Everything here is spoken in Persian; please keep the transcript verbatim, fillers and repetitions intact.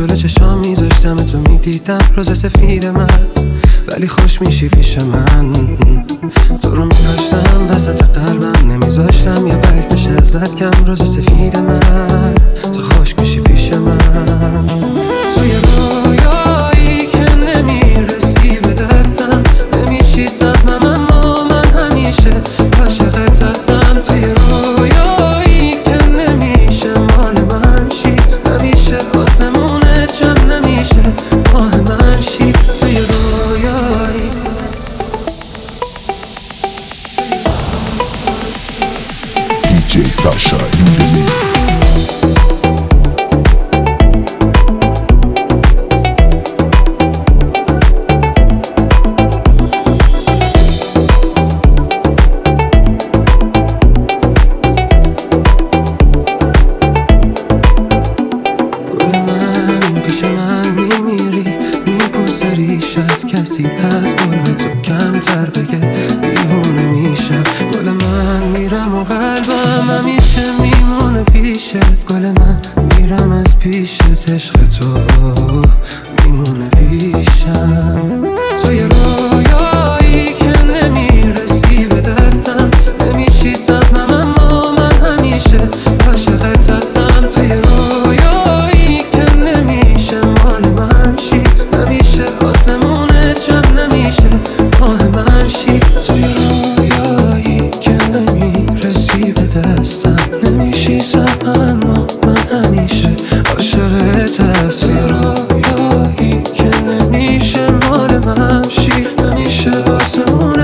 جلو چشام میذاشتم تو میدیدم روز سفید من، ولی خوش میشی پیش من. تو رو میداشتم وسط قلبم، نمیذاشتم یه برگ بشه ازت کم. روز سفید من تو خوش میشی پیش من. تو یه رویایی که نمیرسی به دستم، نمیشی سهمم اما من همیشه عاشقت هستم. تو یه رویایی که نمیشه مال من شی، نمیشه آسمونت شم، نمیشه ماه من شی. تو یه رویایی دی جی ساشا in the mix. کسی از گل به تو کمتر بگه دیوونه میشم. گل من میرم و قلبم همیشه میمونه پیشت. گل من میرم از پیشت، عشق تو میمونه پیشم. تو یه رویایی که نمیرسی به دستم، نمیشی سهمم اما من همیشه عاشقت هستم. تو یه رویایی که نمیشه مال من شی، نمیشه آسمون نمیشه ماه من شی. تو یه رویایی که نمیرسی به دستم، نمیشی سهمم اما من همیشه عاشقت هستم. تو یه رویایی که نمیشه مال من شی، نمیشه آسمون